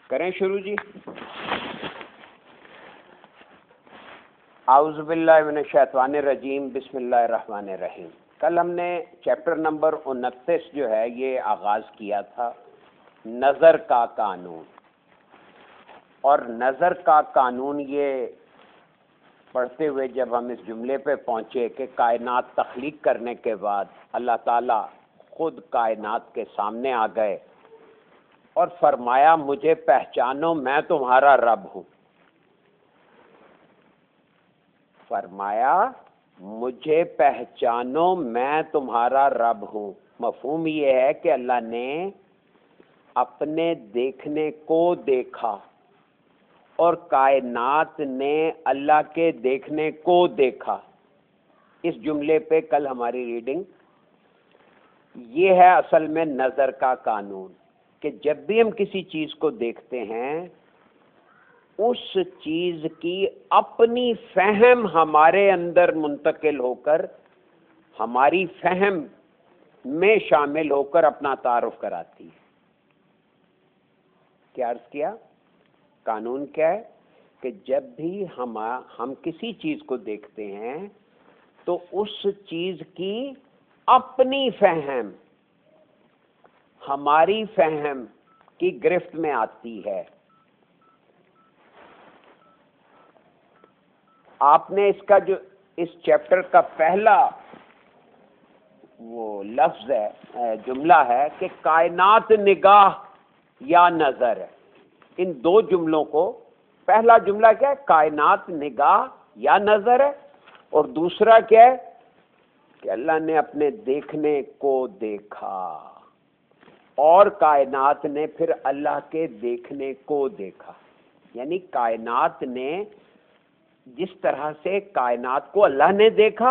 کریں شروع جی. اعوذ باللہ من الشیطان الرجیم. بسم اللہ الرحمن الرحیم. کل ہم نے چیپٹر نمبر 29 جو ہے یہ آغاز کیا تھا نظر کا قانون. اور نظر کا قانون یہ پڑھتے ہوئے جب ہم اس جملے پہ پہنچے کہ کائنات تخلیق کرنے کے بعد اللہ تعالیٰ خود کائنات کے سامنے آ گئے اور فرمایا مجھے پہچانو میں تمہارا رب ہوں. فرمایا مجھے پہچانو میں تمہارا رب ہوں. مفہوم یہ ہے کہ اللہ نے اپنے دیکھنے کو دیکھا اور کائنات نے اللہ کے دیکھنے کو دیکھا. اس جملے پہ کل ہماری ریڈنگ یہ ہے اصل میں نظر کا قانون کہ جب بھی ہم کسی چیز کو دیکھتے ہیں اس چیز کی اپنی فہم ہمارے اندر منتقل ہو کر ہماری فہم میں شامل ہو کر اپنا تعارف کراتی ہے. کیا عرض کیا؟ قانون کیا ہے کہ جب بھی ہم کسی چیز کو دیکھتے ہیں تو اس چیز کی اپنی فہم ہماری فہم کی گرفت میں آتی ہے. آپ نے اس کا جو اس چیپٹر کا پہلا وہ لفظ ہے جملہ ہے کہ کائنات نگاہ یا نظر ہے. ان دو جملوں کو پہلا جملہ کیا ہے؟ کائنات نگاہ یا نظر ہے. اور دوسرا کیا ہے کہ اللہ نے اپنے دیکھنے کو دیکھا اور کائنات نے پھر اللہ کے دیکھنے کو دیکھا. یعنی کائنات نے جس طرح سے کائنات کو اللہ نے دیکھا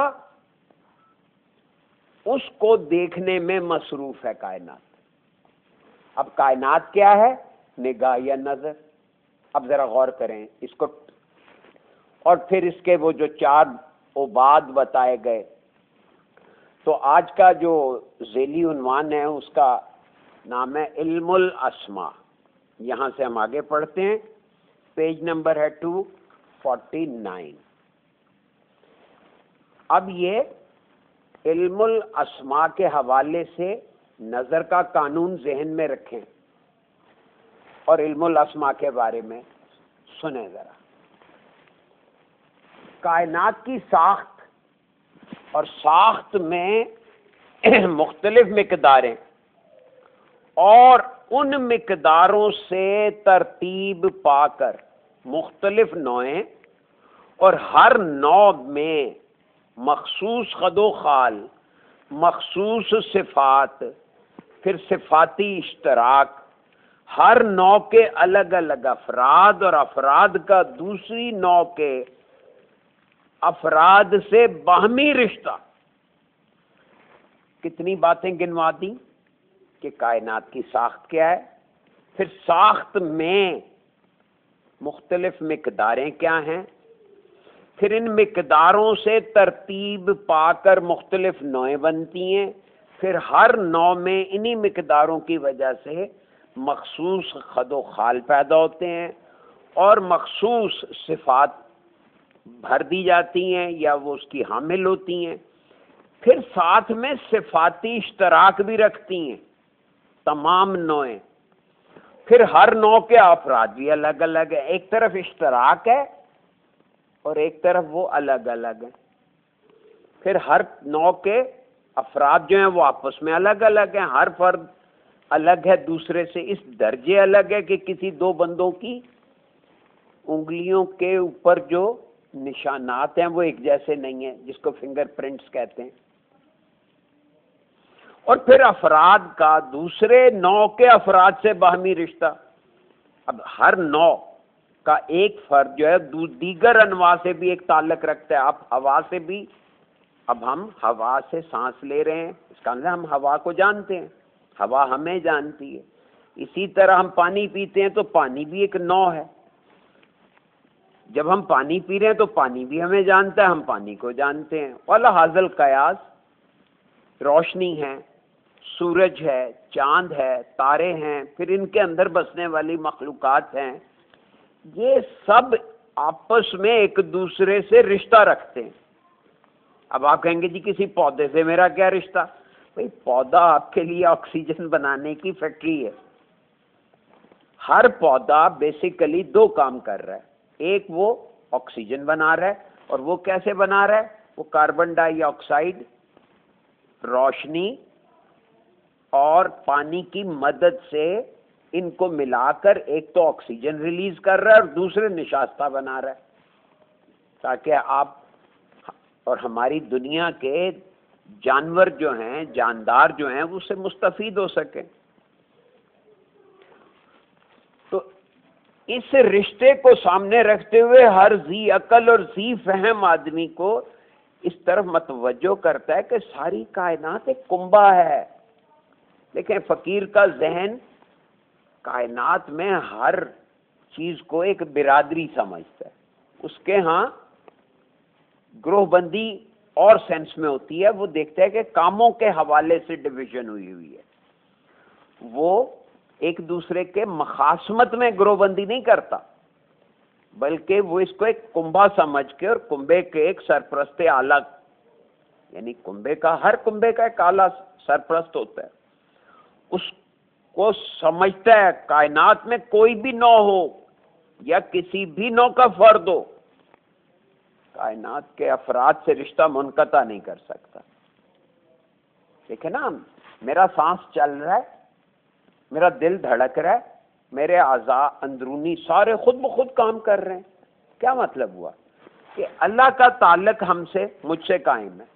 اس کو دیکھنے میں مصروف ہے کائنات. اب کائنات کیا ہے؟ نگاہ یا نظر. اب ذرا غور کریں اس کو. اور پھر اس کے وہ جو چار عباد بتائے گئے تو آج کا جو ذیلی عنوان ہے اس کا نام ہے علم الاسماء. یہاں سے ہم آگے پڑھتے ہیں. پیج نمبر ہے 249. اب یہ علم الاسماء کے حوالے سے نظر کا قانون ذہن میں رکھیں اور علم الاسماء کے بارے میں سنیں ذرا. کائنات کی ساخت اور ساخت میں مختلف مقداریں اور ان مقداروں سے ترتیب پا کر مختلف نوعیں اور ہر نوع میں مخصوص خد و خال مخصوص صفات پھر صفاتی اشتراک ہر نوع کے الگ الگ افراد اور افراد کا دوسری نوع کے افراد سے باہمی رشتہ. کتنی باتیں گنوا دیں کہ کائنات کی ساخت کیا ہے, پھر ساخت میں مختلف مقداریں کیا ہیں, پھر ان مقداروں سے ترتیب پا کر مختلف نوعیں بنتی ہیں, پھر ہر نوع میں انہی مقداروں کی وجہ سے مخصوص خد و خال پیدا ہوتے ہیں اور مخصوص صفات بھر دی جاتی ہیں یا وہ اس کی حامل ہوتی ہیں. پھر ساتھ میں صفاتی اشتراک بھی رکھتی ہیں تمام نوعیں. پھر ہر نوع کے افراد بھی الگ الگ ہیں. ایک طرف اشتراک ہے اور ایک طرف وہ الگ الگ ہیں. پھر ہر نوع کے افراد جو ہیں وہ آپس میں الگ الگ ہیں. ہر فرد الگ ہے دوسرے سے. اس درجے الگ ہے کہ کسی دو بندوں کی انگلیوں کے اوپر جو نشانات ہیں وہ ایک جیسے نہیں ہیں, جس کو فنگر پرنٹس کہتے ہیں. اور پھر افراد کا دوسرے نوع کے افراد سے باہمی رشتہ. اب ہر نوع کا ایک فرد جو ہے دیگر انواع سے بھی ایک تعلق رکھتا ہے. آپ ہوا سے بھی, اب ہم ہوا سے سانس لے رہے ہیں, اس کا مطلب ہم ہوا کو جانتے ہیں, ہوا ہمیں جانتی ہے. اسی طرح ہم پانی پیتے ہیں تو پانی بھی ایک نوع ہے. جب ہم پانی پی رہے ہیں تو پانی بھی ہمیں جانتا ہے, ہم پانی کو جانتے ہیں. وَلَا حَاضَ الْقَيَاسِ روشنی ہے, سورج ہے، چاند ہے، تارے ہیں، پھر ان کے اندر بسنے والی مخلوقات ہیں، یہ سب آپس میں ایک دوسرے سے رشتہ رکھتے ہیں۔ اب آپ کہیں گے جی کسی پودے سے میرا کیا رشتہ؟ بھئی پودا آپ کے لیے آکسیجن بنانے کی فیکٹری ہے۔ ہر پودا بیسیکلی دو کام کر رہا ہے، ایک وہ آکسیجن بنا رہا ہے، اور وہ کیسے بنا رہا ہے؟ وہ کاربن ڈائی آکسائڈ، روشنی اور پانی کی مدد سے ان کو ملا کر ایک تو آکسیجن ریلیز کر رہا ہے اور دوسرے نشاستہ بنا رہا ہے، تاکہ آپ اور ہماری دنیا کے جانور جو ہیں، جاندار جو ہیں، وہ اس سے مستفید ہو سکیں۔ تو اس رشتے کو سامنے رکھتے ہوئے ہر ذی عقل اور ذی فہم آدمی کو اس طرف متوجہ کرتا ہے کہ ساری کائنات ایک کنبہ ہے۔ لیکن فقیر کا ذہن کائنات میں ہر چیز کو ایک برادری سمجھتا ہے، اس کے ہاں گروہ بندی اور سینس میں ہوتی ہے، وہ دیکھتا ہے کہ کاموں کے حوالے سے ڈویژن ہوئی ہے، وہ ایک دوسرے کے مخاصمت میں گروہ بندی نہیں کرتا، بلکہ وہ اس کو ایک کنبہ سمجھ کے، اور کنبے کے ایک سرپرست اعلیٰ، یعنی ہر کنبے کا ایک اعلیٰ سرپرست ہوتا ہے، اس کو سمجھتا ہے کائنات میں کوئی بھی نوع ہو یا کسی بھی نوع کا فرد ہو، کائنات کے افراد سے رشتہ منقطع نہیں کر سکتا۔ دیکھیں نا، میرا سانس چل رہا ہے، میرا دل دھڑک رہا ہے، میرے اعضاء اندرونی سارے خود بخود کام کر رہے ہیں۔ کیا مطلب ہوا؟ کہ اللہ کا تعلق ہم سے، مجھ سے قائم ہے۔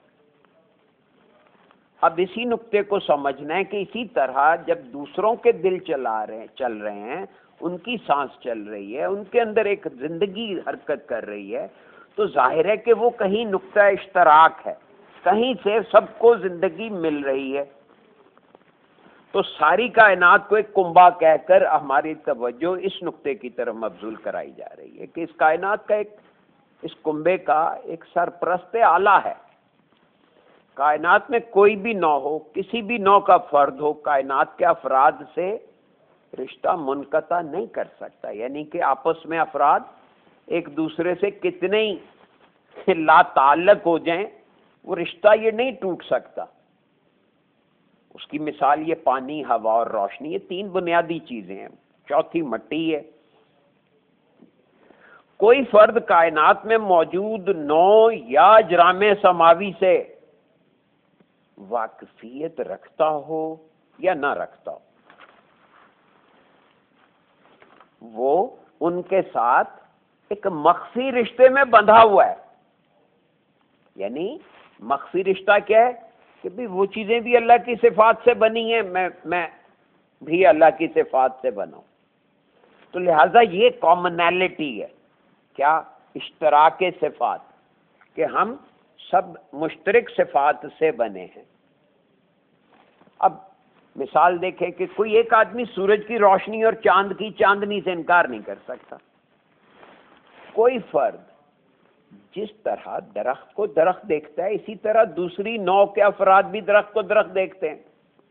اب اسی نقطے کو سمجھنا ہے کہ اسی طرح جب دوسروں کے دل چل رہے ہیں، ان کی سانس چل رہی ہے، ان کے اندر ایک زندگی حرکت کر رہی ہے، تو ظاہر ہے کہ وہ کہیں نقطہ اشتراک ہے، کہیں سے سب کو زندگی مل رہی ہے۔ تو ساری کائنات کو ایک کنبہ کہہ کر ہماری توجہ اس نقطے کی طرف مبذول کرائی جا رہی ہے کہ اس کائنات کا اس کنبے کا ایک سرپرست اعلیٰ ہے۔ کائنات میں کوئی بھی نوع ہو، کسی بھی نوع کا فرد ہو، کائنات کے افراد سے رشتہ منقطع نہیں کر سکتا، یعنی کہ آپس میں افراد ایک دوسرے سے کتنے ہی لا تعلق ہو جائیں، وہ رشتہ یہ نہیں ٹوٹ سکتا۔ اس کی مثال یہ پانی، ہوا اور روشنی، یہ تین بنیادی چیزیں ہیں، چوتھی مٹی ہے۔ کوئی فرد کائنات میں موجود نوع یا اجرام سماوی سے واقفیت رکھتا ہو یا نہ رکھتا ہو، وہ ان کے ساتھ ایک مخفی رشتے میں بندھا ہوا ہے۔ یعنی مخفی رشتہ کیا ہے؟ کہ بھی وہ چیزیں بھی اللہ کی صفات سے بنی ہیں، میں بھی اللہ کی صفات سے بنا ہوں، تو لہذا یہ کامنالٹی ہے۔ کیا؟ اشتراک صفات، کہ ہم سب مشترک صفات سے بنے ہیں۔ اب مثال دیکھیں کہ کوئی ایک آدمی سورج کی روشنی اور چاند کی چاندنی سے انکار نہیں کر سکتا۔ کوئی فرد جس طرح درخت کو درخت دیکھتا ہے، اسی طرح دوسری نوع کے افراد بھی درخت کو درخت دیکھتے ہیں۔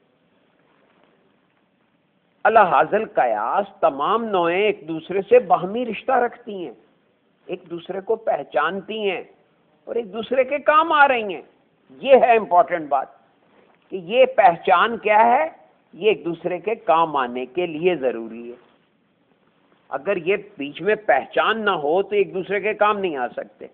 علی حاصل قیاس تمام نوعیں ایک دوسرے سے باہمی رشتہ رکھتی ہیں، ایک دوسرے کو پہچانتی ہیں اور ایک دوسرے کے کام آ رہی ہیں۔ یہ ہے امپورٹنٹ بات کہ یہ پہچان کیا ہے، یہ ایک دوسرے کے کام آنے کے لیے ضروری ہے۔ اگر یہ بیچ میں پہچان نہ ہو تو ایک دوسرے کے کام نہیں آ سکتے۔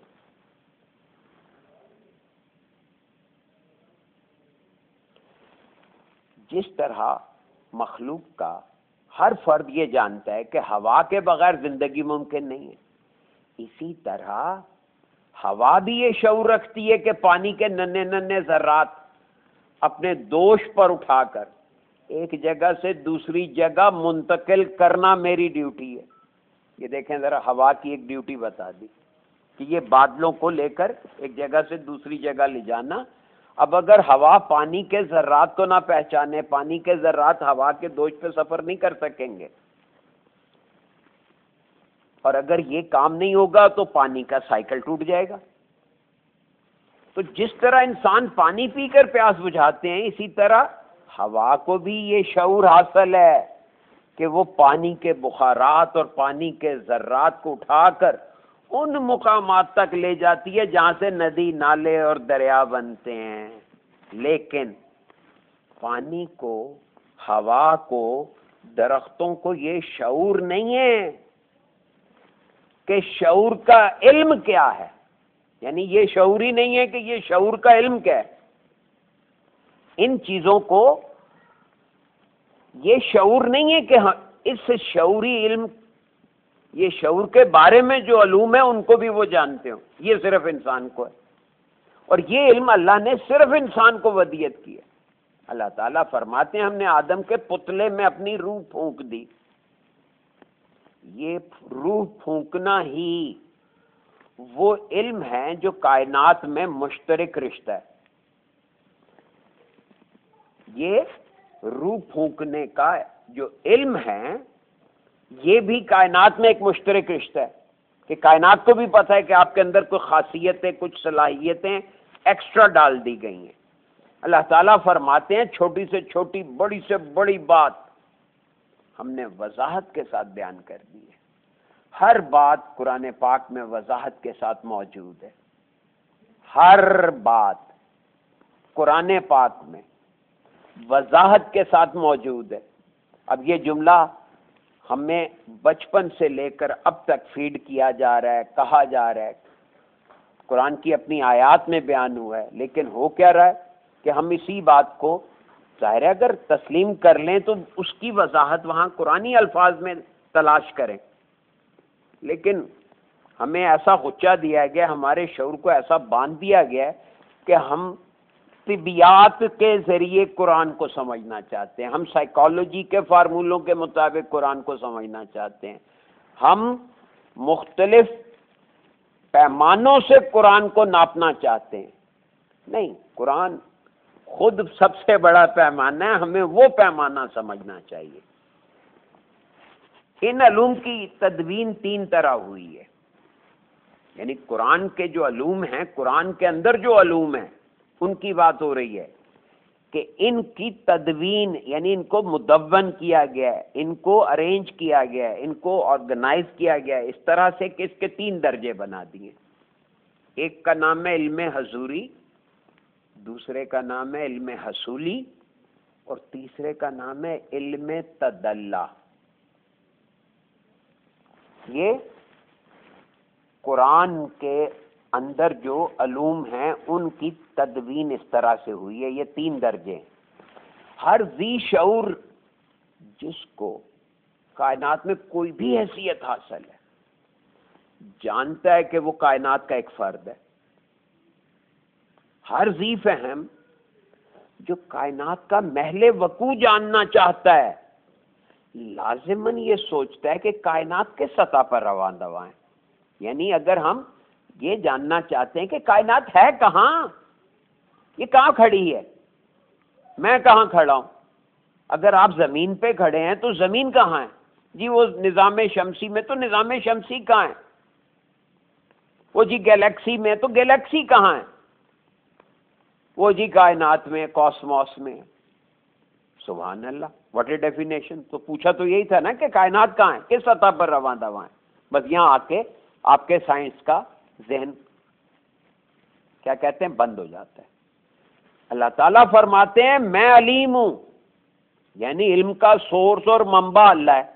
جس طرح مخلوق کا ہر فرد یہ جانتا ہے کہ ہوا کے بغیر زندگی ممکن نہیں ہے، اسی طرح ہوا بھی یہ شعور رکھتی ہے کہ پانی کے ننھے ننھے ذرات اپنے دوش پر اٹھا کر ایک جگہ سے دوسری جگہ منتقل کرنا میری ڈیوٹی ہے۔ یہ دیکھیں ذرا، ہوا کی ایک ڈیوٹی بتا دی کہ یہ بادلوں کو لے کر ایک جگہ سے دوسری جگہ لے جانا۔ اب اگر ہوا پانی کے ذرات کو نہ پہچانے، پانی کے ذرات ہوا کے دوش پہ سفر نہیں کر سکیں گے، اور اگر یہ کام نہیں ہوگا تو پانی کا سائیکل ٹوٹ جائے گا۔ تو جس طرح انسان پانی پی کر پیاس بجھاتے ہیں، اسی طرح ہوا کو بھی یہ شعور حاصل ہے کہ وہ پانی کے بخارات اور پانی کے ذرات کو اٹھا کر ان مقامات تک لے جاتی ہے جہاں سے ندی نالے اور دریا بنتے ہیں. لیکن پانی کو، ہوا کو، درختوں کو یہ شعور نہیں ہے کہ شعور کا علم کیا ہے. یعنی یہ شعور ہی نہیں ہے کہ یہ شعور کا علم کیا ہے. ان چیزوں کو یہ شعور نہیں ہے کہ اس شعوری علم، یہ شعور کے بارے میں جو علوم ہے ان کو بھی وہ جانتے ہوں. یہ صرف انسان کو ہے، اور یہ علم اللہ نے صرف انسان کو ودیت کی ہے. اللہ تعالیٰ فرماتے ہیں ہم نے آدم کے پتلے میں اپنی روح پھونک دی. یہ روح پھونکنا ہی وہ علم ہے جو کائنات میں مشترک رشتہ ہے. یہ روح پھونکنے کا جو علم ہے یہ بھی کائنات میں ایک مشترک رشتہ ہے کہ کائنات کو بھی پتہ ہے کہ آپ کے اندر کوئی خاصیتیں، کچھ صلاحیتیں ایکسٹرا ڈال دی گئی ہیں. اللہ تعالیٰ فرماتے ہیں چھوٹی سے چھوٹی، بڑی سے بڑی بات ہم نے وضاحت کے ساتھ بیان کر دی ہے. ہر بات قرآن پاک میں وضاحت کے ساتھ موجود ہے. ہر بات قرآن پاک میں وضاحت کے ساتھ موجود ہے. اب یہ جملہ ہمیں بچپن سے لے کر اب تک فیڈ کیا جا رہا ہے، کہا جا رہا ہے، قرآن کی اپنی آیات میں بیان ہوا ہے. لیکن ہو کیا رہا ہے کہ ہم اسی بات کو ظاہر ہے اگر تسلیم کر لیں تو اس کی وضاحت وہاں قرآنی الفاظ میں تلاش کریں. لیکن ہمیں ایسا خدشہ دیا گیا، ہمارے شعور کو ایسا باندھ دیا گیا ہے کہ ہم طبیعیات کے ذریعے قرآن کو سمجھنا چاہتے ہیں، ہم سائیکالوجی کے فارمولوں کے مطابق قرآن کو سمجھنا چاہتے ہیں، ہم مختلف پیمانوں سے قرآن کو ناپنا چاہتے ہیں. نہیں، قرآن خود سب سے بڑا پیمانہ ہے، ہمیں وہ پیمانہ سمجھنا چاہیے. ان علوم کی تدوین 3 طرح ہوئی ہے. یعنی قرآن کے جو علوم ہیں، قرآن کے اندر جو علوم ہیں ان کی بات ہو رہی ہے کہ ان کی تدوین یعنی ان کو مدون کیا گیا ہے، ان کو ارینج کیا گیا ہے، ان کو آرگنائز کیا گیا ہے اس طرح سے کہ اس کے 3 درجے بنا دیے. ایک کا نام ہے علم حضوری، دوسرے کا نام ہے علم حصولی، اور تیسرے کا نام ہے علم تدلی. یہ قرآن کے اندر جو علوم ہیں ان کی تدوین اس طرح سے ہوئی ہے. یہ 3 درجے ہیں. ہر ذی شعور جس کو کائنات میں کوئی بھی حیثیت حاصل ہے جانتا ہے کہ وہ کائنات کا ایک فرد ہے. ہر ذی فہم جو کائنات کا محل وقوع جاننا چاہتا ہے لازماً یہ سوچتا ہے کہ کائنات کے سطح پر رواں دواں ہیں. یعنی اگر ہم یہ جاننا چاہتے ہیں کہ کائنات ہے کہاں، یہ کہاں کھڑی ہے، میں کہاں کھڑا ہوں. اگر آپ زمین پہ کھڑے ہیں تو زمین کہاں ہے؟ جی وہ نظام شمسی میں، تو نظام شمسی کہاں ہے؟ وہ جی گیلیکسی میں، تو گیلیکسی کہاں ہے؟ وہ جی کائنات میں، کاسموس میں. سبحان اللہ، واٹ اے ڈیفینیشن. تو پوچھا تو یہی تھا نا کہ کائنات کہاں ہے، کس سطح پر رواں دواں ہے. بس یہاں آ کے آپ کے سائنس کا ذہن کیا کہتے ہیں بند ہو جاتا ہے. اللہ تعالیٰ فرماتے ہیں میں علیم ہوں، یعنی علم کا سورس اور منبع اللہ ہے.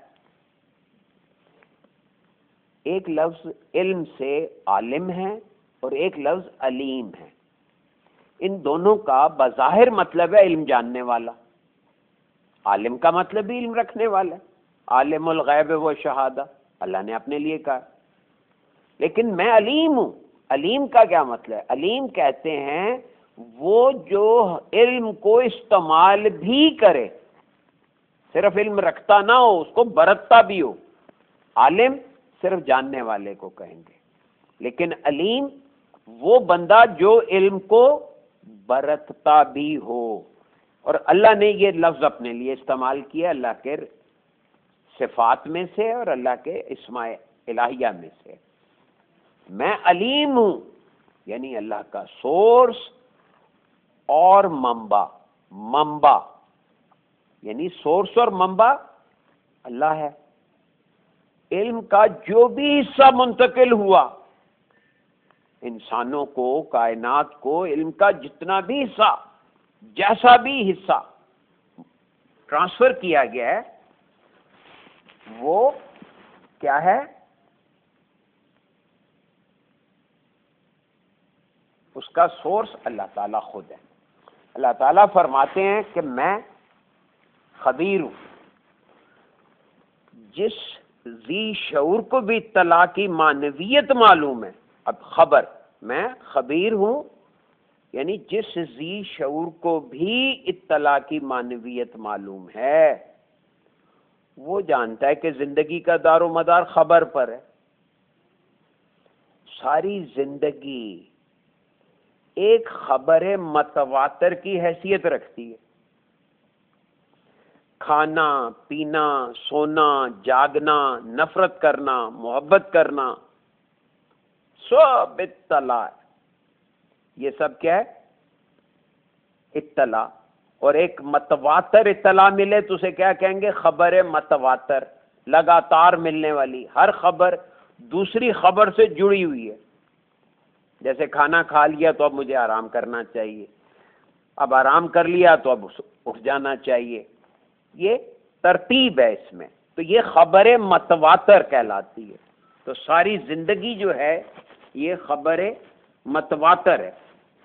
ایک لفظ علم سے عالم ہے اور ایک لفظ علیم ہے. ان دونوں کا بظاہر مطلب ہے علم جاننے والا. عالم کا مطلب بھی علم رکھنے والا ہے. عالم الغیب و شہادہ اللہ نے اپنے لیے کہا. لیکن میں علیم ہوں. علیم کا کیا مطلب ہے؟ علیم کہتے ہیں وہ جو علم کو استعمال بھی کرے، صرف علم رکھتا نہ ہو، اس کو برتتا بھی ہو. عالم صرف جاننے والے کو کہیں گے، لیکن علیم وہ بندہ جو علم کو برتتا بھی ہو. اور اللہ نے یہ لفظ اپنے لیے استعمال کیا اللہ کے صفات میں سے اور اللہ کے اسماء الہیہ میں سے. میں علیم ہوں یعنی اللہ کا سورس اور منبع. یعنی سورس اور منبع اللہ ہے. علم کا جو بھی حصہ منتقل ہوا انسانوں کو، کائنات کو، علم کا جتنا بھی حصہ، جیسا بھی حصہ ٹرانسفر کیا گیا ہے وہ کیا ہے؟ اس کا سورس اللہ تعالیٰ خود ہے. اللہ تعالیٰ فرماتے ہیں کہ میں خبیر ہوں. جس ذی شعور کو بھی اطلاع کی معنویت معلوم ہے. اب خبر، میں خبیر ہوں یعنی جس ذی شعور کو بھی اطلاع کی معنویت معلوم ہے وہ جانتا ہے کہ زندگی کا دار و مدار خبر پر ہے. ساری زندگی ایک خبر متواتر کی حیثیت رکھتی ہے. کھانا، پینا، سونا، جاگنا، نفرت کرنا، محبت کرنا، سب اطلاع ہے. یہ سب کیا ہے؟ اطلاع. اور ایک متواتر اطلاع ملے تو اسے کیا کہیں گے؟ خبر متواتر، لگاتار ملنے والی. ہر خبر دوسری خبر سے جڑی ہوئی ہے. جیسے کھانا کھا لیا تو اب مجھے آرام کرنا چاہیے، اب آرام کر لیا تو اب اٹھ جانا چاہیے. یہ ترتیب ہے اس میں. تو یہ خبر متواتر کہلاتی ہے. تو ساری زندگی جو ہے یہ خبر متواتر ہے.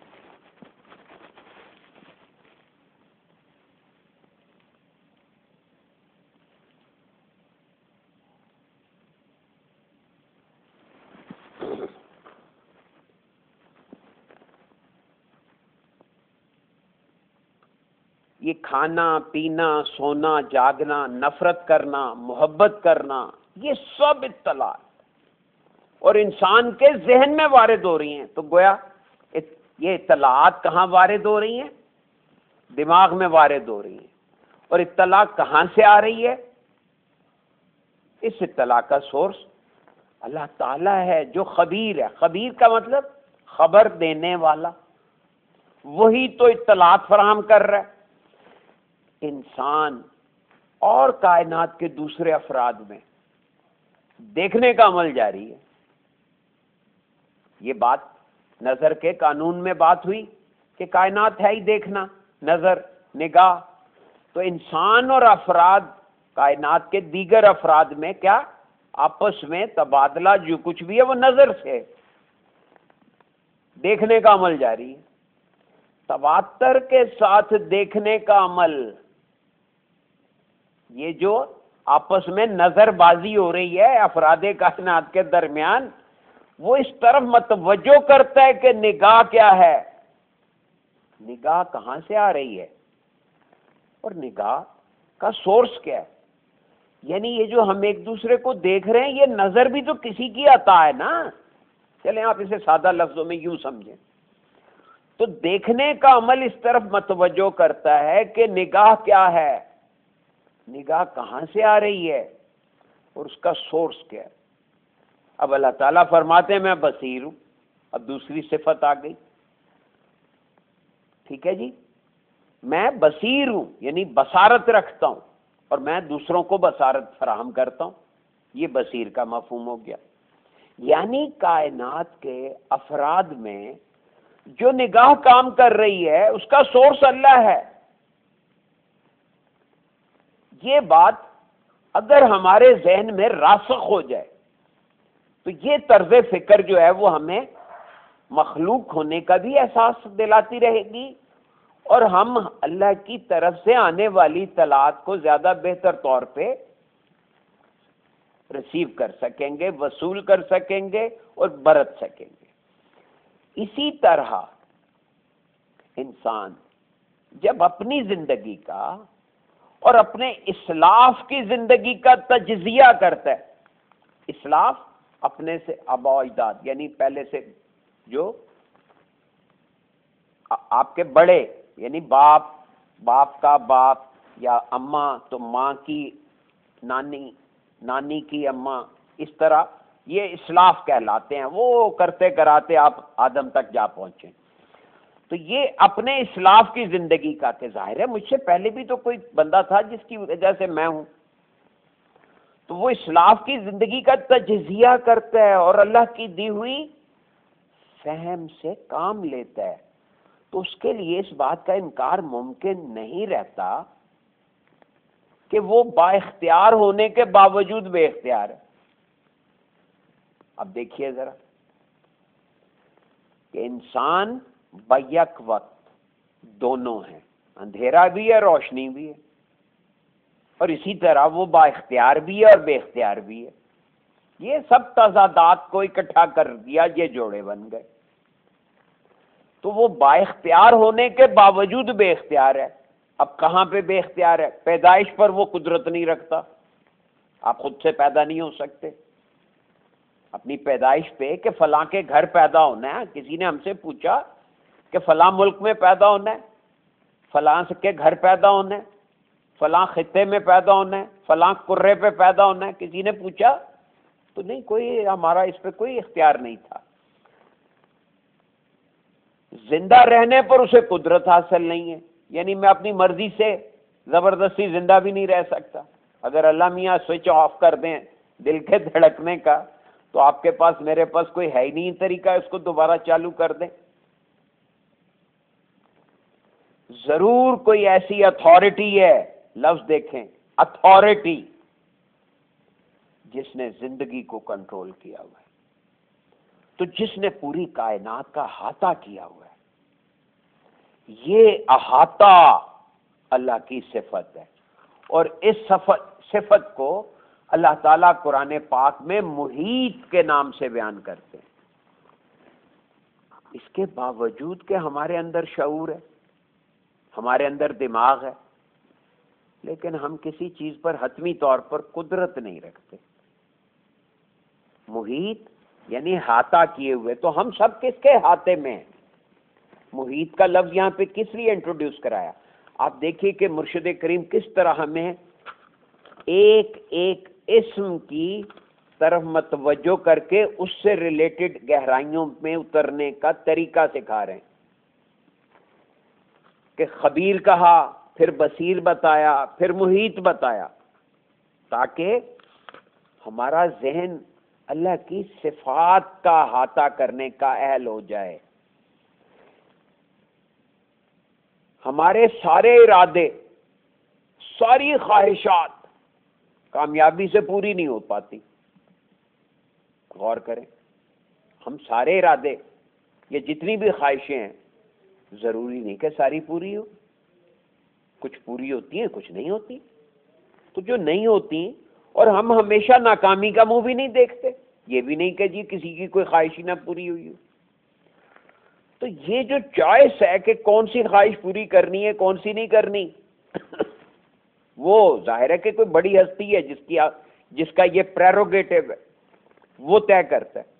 یہ کھانا، پینا، سونا، جاگنا، نفرت کرنا، محبت کرنا، یہ سب اطلاع اور انسان کے ذہن میں وارد ہو رہی ہیں. تو گویا یہ اطلاعات کہاں وارد ہو رہی ہیں؟ دماغ میں وارد ہو رہی ہیں. اور اطلاع کہاں سے آ رہی ہے؟ اس اطلاع کا سورس اللہ تعالیٰ ہے جو خبیر ہے. خبیر کا مطلب خبر دینے والا. وہی تو اطلاعات فراہم کر رہا ہے. انسان اور کائنات کے دوسرے افراد میں دیکھنے کا عمل جاری ہے. یہ بات نظر کے قانون میں بات ہوئی کہ کائنات ہے ہی دیکھنا، نظر، نگاہ. تو انسان اور افراد، کائنات کے دیگر افراد میں کیا آپس میں تبادلہ جو کچھ بھی ہے وہ نظر سے، دیکھنے کا عمل جاری ہے. تواتر کے ساتھ دیکھنے کا عمل، یہ جو آپس میں نظر بازی ہو رہی ہے افراد کائنات کے درمیان، وہ اس طرف متوجہ کرتا ہے کہ نگاہ کیا ہے، نگاہ کہاں سے آ رہی ہے اور نگاہ کا سورس کیا ہے. یعنی یہ جو ہم ایک دوسرے کو دیکھ رہے ہیں یہ نظر بھی تو کسی کی عطا ہے نا. چلیں آپ اسے سادہ لفظوں میں یوں سمجھیں تو دیکھنے کا عمل اس طرف متوجہ کرتا ہے کہ نگاہ کیا ہے، نگاہ کہاں سے آ رہی ہے اور اس کا سورس کیا ہے. اب اللہ تعالیٰ فرماتے ہیں میں بصیر ہوں. اب دوسری صفت آ گئی. ٹھیک ہے جی، میں بصیر ہوں یعنی بصارت رکھتا ہوں اور میں دوسروں کو بصارت فراہم کرتا ہوں. یہ بصیر کا مفہوم ہو گیا. یعنی کائنات کے افراد میں جو نگاہ کام کر رہی ہے اس کا سورس اللہ ہے. یہ بات اگر ہمارے ذہن میں راسخ ہو جائے تو یہ طرز فکر جو ہے وہ ہمیں مخلوق ہونے کا بھی احساس دلاتی رہے گی اور ہم اللہ کی طرف سے آنے والی اطلاعات کو زیادہ بہتر طور پہ ریسیو کر سکیں گے، وصول کر سکیں گے اور برت سکیں گے. اسی طرح انسان جب اپنی زندگی کا اور اپنے اسلاف کی زندگی کا تجزیہ کرتا ہے، اسلاف اپنے سے آباء و اجداد یعنی پہلے سے جو آپ کے بڑے یعنی باپ، باپ کا باپ یا اماں تو ماں کی نانی، نانی کی اماں، اس طرح یہ اسلاف کہلاتے ہیں. وہ کرتے کراتے آپ آدم تک جا پہنچے. تو تو یہ اپنے اسلاف کی زندگی کا کہ ظاہر ہے مجھ سے پہلے بھی تو کوئی بندہ تھا جس کی وجہ سے میں ہوں، تو وہ اسلاف کی زندگی کا تجزیہ کرتا ہے اور اللہ کی دی ہوئی فہم سے کام لیتا ہے، تو اس کے لیے اس بات کا انکار ممکن نہیں رہتا کہ وہ با اختیار ہونے کے باوجود بے اختیار ہے۔ اب دیکھیے ذرا کہ انسان بیک وقت دونوں ہیں، اندھیرا بھی ہے روشنی بھی ہے، اور اسی طرح وہ با اختیار بھی ہے اور بے اختیار بھی ہے۔ یہ سب تضادات کو اکٹھا کر دیا، یہ جوڑے بن گئے، تو وہ با اختیار ہونے کے باوجود بے اختیار ہے۔ اب کہاں پہ بے اختیار ہے؟ پیدائش پر وہ قدرت نہیں رکھتا، آپ خود سے پیدا نہیں ہو سکتے اپنی پیدائش پہ کہ فلاں کے گھر پیدا ہونا ہے۔ کسی نے ہم سے پوچھا کہ فلاں ملک میں پیدا ہونا ہے، فلاں کے گھر پیدا ہونا ہے، فلاں خطے میں پیدا ہونا ہے، فلاں کرے پہ پیدا ہونا ہے، کسی نے پوچھا تو نہیں، کوئی ہمارا اس پہ کوئی اختیار نہیں تھا۔ زندہ رہنے پر اسے قدرت حاصل نہیں ہے، یعنی میں اپنی مرضی سے زبردستی زندہ بھی نہیں رہ سکتا۔ اگر اللہ میاں سوئچ آف کر دیں دل کے دھڑکنے کا تو آپ کے پاس میرے پاس کوئی ہے ہی نہیں طریقہ اس کو دوبارہ چالو کر دیں۔ ضرور کوئی ایسی اتھارٹی ہے، لفظ دیکھیں، اتھارٹی، جس نے زندگی کو کنٹرول کیا ہوا ہے، تو جس نے پوری کائنات کا احاطہ کیا ہوا ہے۔ یہ احاطہ اللہ کی صفت ہے، اور اس صفت کو اللہ تعالیٰ قرآن پاک میں محیط کے نام سے بیان کرتے ہیں۔ اس کے باوجود کہ ہمارے اندر شعور ہے، ہمارے اندر دماغ ہے، لیکن ہم کسی چیز پر حتمی طور پر قدرت نہیں رکھتے۔ محیط یعنی احاطہ کیے ہوئے، تو ہم سب کس کے احاطے میں ہیں؟ محیط کا لفظ یہاں پہ کس لیے انٹروڈیوس کرایا؟ آپ دیکھیے کہ مرشد کریم کس طرح ہمیں ایک ایک اسم کی طرف متوجہ کر کے اس سے ریلیٹڈ گہرائیوں میں اترنے کا طریقہ سکھا رہے ہیں، کہ خبیر کہا، پھر بصیر بتایا، پھر محیط بتایا، تاکہ ہمارا ذہن اللہ کی صفات کا احاطہ کرنے کا اہل ہو جائے۔ ہمارے سارے ارادے، ساری خواہشات کامیابی سے پوری نہیں ہو پاتی۔ غور کریں، ہم سارے ارادے، یہ جتنی بھی خواہشیں ہیں، ضروری نہیں کہ ساری پوری ہو، کچھ پوری ہوتی ہیں کچھ نہیں ہوتی، تو جو نہیں ہوتی، اور ہم ہمیشہ ناکامی کا منہ بھی نہیں دیکھتے، یہ بھی نہیں کہ جی کسی کی کوئی خواہش ہی نہ پوری ہوئی ہو۔ تو یہ جو چوائس ہے کہ کون سی خواہش پوری کرنی ہے کون سی نہیں کرنی، وہ ظاہر ہے کہ کوئی بڑی ہستی ہے جس کا یہ پریروگیٹو ہے، وہ طے کرتا ہے۔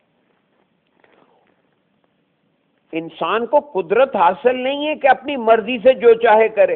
انسان کو قدرت حاصل نہیں ہے کہ اپنی مرضی سے جو چاہے کرے،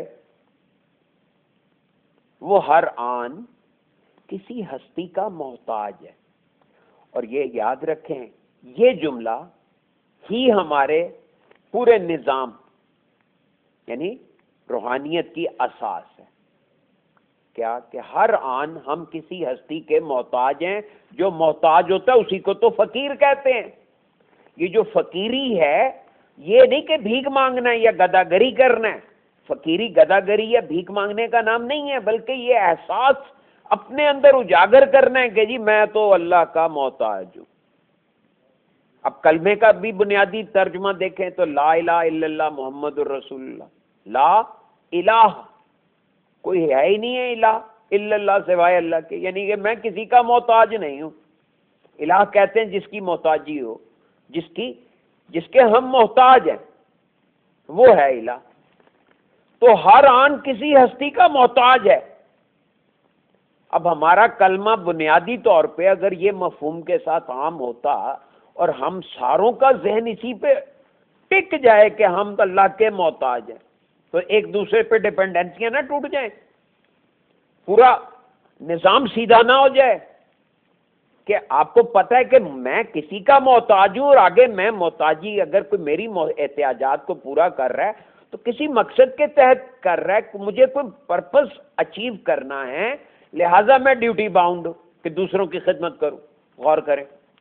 وہ ہر آن کسی ہستی کا محتاج ہے۔ اور یہ یاد رکھیں، یہ جملہ ہی ہمارے پورے نظام یعنی روحانیت کی اساس ہے، کیا کہ ہر آن ہم کسی ہستی کے محتاج ہیں۔ جو محتاج ہوتا ہے اسی کو تو فقیر کہتے ہیں۔ یہ جو فقیری ہے، یہ نہیں کہ بھیک مانگنا ہے یا گداگری کرنا ہے، فقیری گداگری یا بھیک مانگنے کا نام نہیں ہے، بلکہ یہ احساس اپنے اندر اجاگر کرنا ہے کہ جی میں تو اللہ کا محتاج ہوں۔ اب کلمے کا بھی بنیادی ترجمہ دیکھیں تو لا الہ الا اللہ محمد الرسول اللہ، لا الہ، کوئی ہے ہی نہیں ہے الہ الا اللہ سوائے اللہ کے، یعنی کہ میں کسی کا محتاج نہیں ہوں۔ الہ کہتے ہیں جس کی محتاجی ہو، جس کے ہم محتاج ہیں، وہ ہے الہ۔ تو ہر آن کسی ہستی کا محتاج ہے۔ اب ہمارا کلمہ بنیادی طور پہ اگر یہ مفہوم کے ساتھ عام ہوتا اور ہم ساروں کا ذہن اسی پہ ٹک جائے کہ ہم اللہ کے محتاج ہیں، تو ایک دوسرے پہ ڈیپینڈنسیاں نہ ٹوٹ جائیں، پورا نظام سیدھا نہ ہو جائے۔ کہ آپ کو پتہ ہے کہ میں کسی کا محتاج ہوں اور آگے میں محتاجی اگر کوئی میری احتیاجات کو پورا کر رہا ہے تو کسی مقصد کے تحت کر رہا ہے، مجھے کوئی پرپس اچیو کرنا ہے، لہٰذا میں ڈیوٹی باؤنڈ ہوں کہ دوسروں کی خدمت کروں. غور کریں،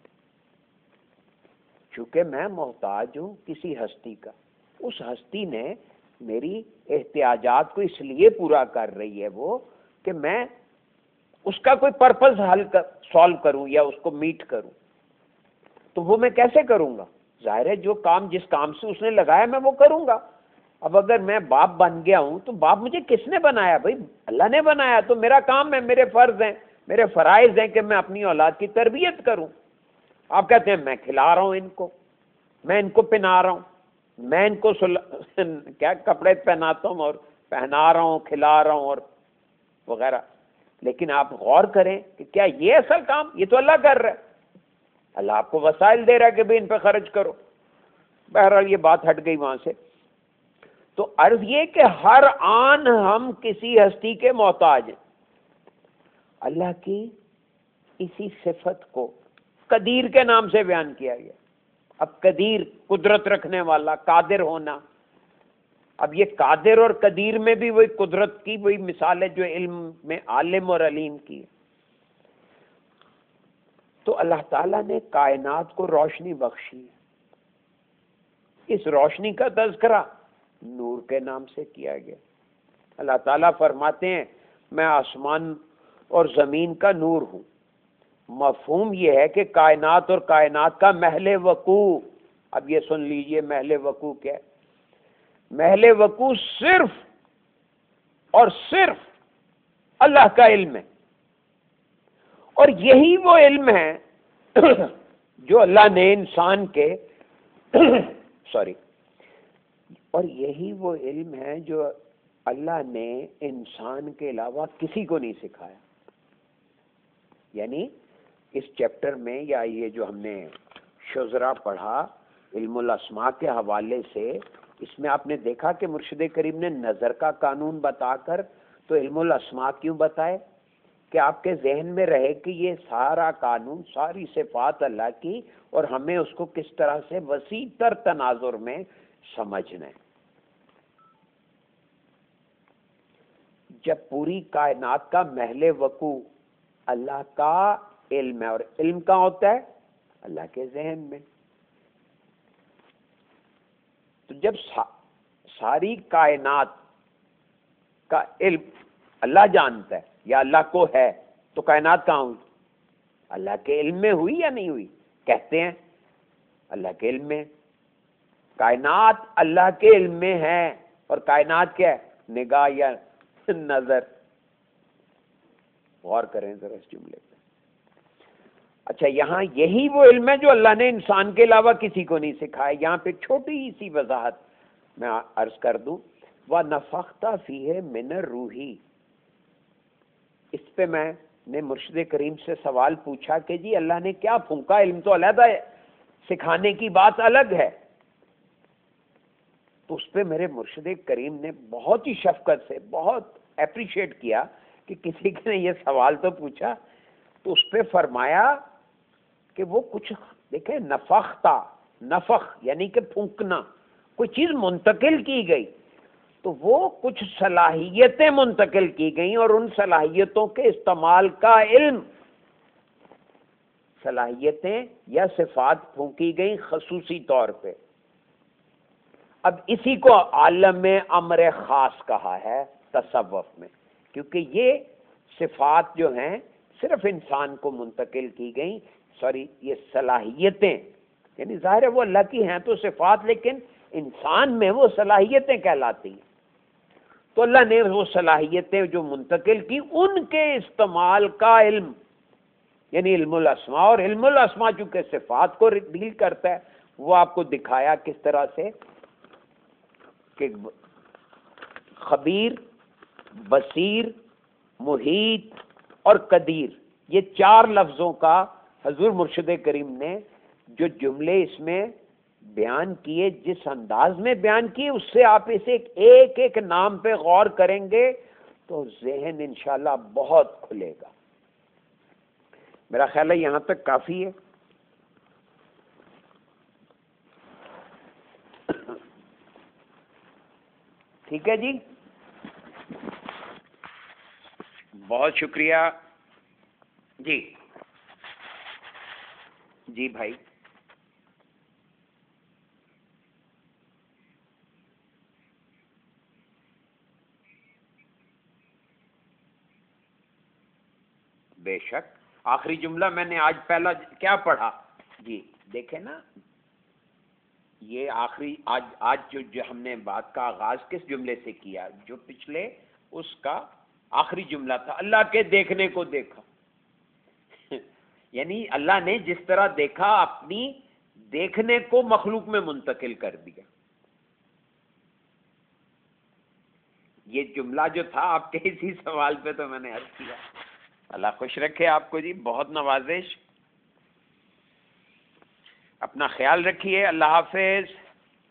چونکہ میں محتاج ہوں کسی ہستی کا، اس ہستی نے میری احتیاجات کو اس لیے پورا کر رہی ہے وہ کہ میں اس کا کوئی پرپز سالو کروں یا اس کو میٹ کروں. تو وہ میں کیسے کروں گا؟ ظاہر ہے جو کام جس کام سے اس نے لگایا میں وہ کروں گا. اب اگر میں باپ بن گیا ہوں تو باپ مجھے کس نے بنایا؟ بھائی اللہ نے بنایا، تو میرا کام ہے، میرے فرض ہیں، میرے فرائض ہیں کہ میں اپنی اولاد کی تربیت کروں. آپ کہتے ہیں میں کھلا رہا ہوں ان کو، میں ان کو پہنا رہا ہوں، میں ان کو کیا کپڑے پہناتا ہوں اور پہنا رہا ہوں، کھلا رہا ہوں اور وغیرہ. لیکن آپ غور کریں کہ کیا یہ اصل کام؟ یہ تو اللہ کر رہا ہے. اللہ آپ کو وسائل دے رہا ہے کہ بھئی ان پہ خرچ کرو. بہرحال یہ بات ہٹ گئی وہاں سے. تو عرض یہ کہ ہر آن ہم کسی ہستی کے محتاج ہیں. اللہ کی اسی صفت کو قدیر کے نام سے بیان کیا گیا. اب قدیر قدرت رکھنے والا، قادر ہونا. اب یہ قادر اور قدیر میں بھی وہی قدرت کی وہی مثال ہے جو علم میں عالم اور علیم کی ہے. تو اللہ تعالیٰ نے کائنات کو روشنی بخشی ہے. اس روشنی کا تذکرہ نور کے نام سے کیا گیا. اللہ تعالیٰ فرماتے ہیں میں آسمان اور زمین کا نور ہوں. مفہوم یہ ہے کہ کائنات اور کائنات کا محل وقوع. اب یہ سن لیجئے محل وقوع کیا ہے. محل وقوع صرف اور صرف اللہ کا علم ہے، اور یہی وہ علم ہے جو اللہ نے انسان کے اور یہی وہ علم ہے جو اللہ نے انسان کے علاوہ کسی کو نہیں سکھایا. یعنی اس چیپٹر میں یا یہ جو ہم نے شزرا پڑھا علم الاسماء کے حوالے سے، اس میں آپ نے دیکھا کہ مرشد کریم نے نظر کا قانون بتا کر تو علم الاسماء کیوں بتائے؟ کہ آپ کے ذہن میں رہے کہ یہ سارا قانون، ساری صفات اللہ کی، اور ہمیں اس کو کس طرح سے وسیع تر تناظر میں سمجھنا ہے. جب پوری کائنات کا محل وقوع اللہ کا علم ہے، اور علم کہاں ہوتا ہے؟ اللہ کے ذہن میں. تو جب ساری کائنات کا علم اللہ جانتا ہے یا اللہ کو ہے، تو کائنات کہاں ہوئی؟ اللہ کے علم میں ہوئی یا نہیں ہوئی؟ کہتے ہیں اللہ کے علم میں. کائنات اللہ کے علم میں ہے، اور کائنات کیا ہے؟ نگاہ یا نظر. غور کریں ذرا اس جملے پہ. اچھا، یہاں یہی وہ علم ہے جو اللہ نے انسان کے علاوہ کسی کو نہیں سکھایا. یہاں پہ چھوٹی سی وضاحت میں عرض کر دوں. وَنَفَخْتَ فِيهِ مِنَ الرُّوحِ. اس پہ میں نے مرشد کریم سے سوال پوچھا کہ جی اللہ نے کیا پھونکا؟ علم تو علیحدہ ہے، سکھانے کی بات الگ ہے. تو اس پہ میرے مرشد کریم نے بہت ہی شفقت سے بہت اپریشیٹ کیا کہ کسی نے یہ سوال تو پوچھا. تو اس پہ فرمایا کہ وہ کچھ دیکھیں، نفختہ، نفخ یعنی کہ پھونکنا، کوئی چیز منتقل کی گئی تو وہ کچھ صلاحیتیں منتقل کی گئیں، اور ان صلاحیتوں کے استعمال کا علم، صلاحیتیں یا صفات پھونکی گئیں خصوصی طور پہ. اب اسی کو عالم امر خاص کہا ہے تصوف میں، کیونکہ یہ صفات جو ہیں صرف انسان کو منتقل کی گئیں. یہ صلاحیتیں، یعنی ظاہر ہے وہ اللہ کی ہیں تو صفات، لیکن انسان میں وہ صلاحیتیں کہلاتی ہیں. تو اللہ نے وہ صلاحیتیں جو منتقل کی ان کے استعمال کا علم، یعنی علم الاسماء. اور علم الاسماء چونکہ صفات کو ڈیل کرتا ہے، وہ آپ کو دکھایا کس طرح سے کہ خبیر، بصیر، محیط اور قدیر، یہ چار لفظوں کا حضور مرشد کریم نے جو جملے اس میں بیان کیے، جس انداز میں بیان کیے، اس سے آپ اسے ایک ایک نام پہ غور کریں گے تو ذہن انشاءاللہ بہت کھلے گا. میرا خیال ہے یہاں تک کافی ہے. ٹھیک ہے جی، بہت شکریہ. جی جی بھائی. بے شک. آخری جملہ میں نے آج پہلا کیا پڑھا؟ جی دیکھیں نا، یہ آخری آج جو ہم نے بات کا آغاز کس جملے سے کیا؟ جو پچھلے اس کا آخری جملہ تھا، اللہ کے دیکھنے کو دیکھا. یعنی اللہ نے جس طرح دیکھا اپنی دیکھنے کو مخلوق میں منتقل کر دیا. یہ جملہ جو تھا آپ کے اسی سوال پہ تو میں نے عرض کیا. اللہ خوش رکھے آپ کو جی، بہت نوازش. اپنا خیال رکھیے. اللہ حافظ.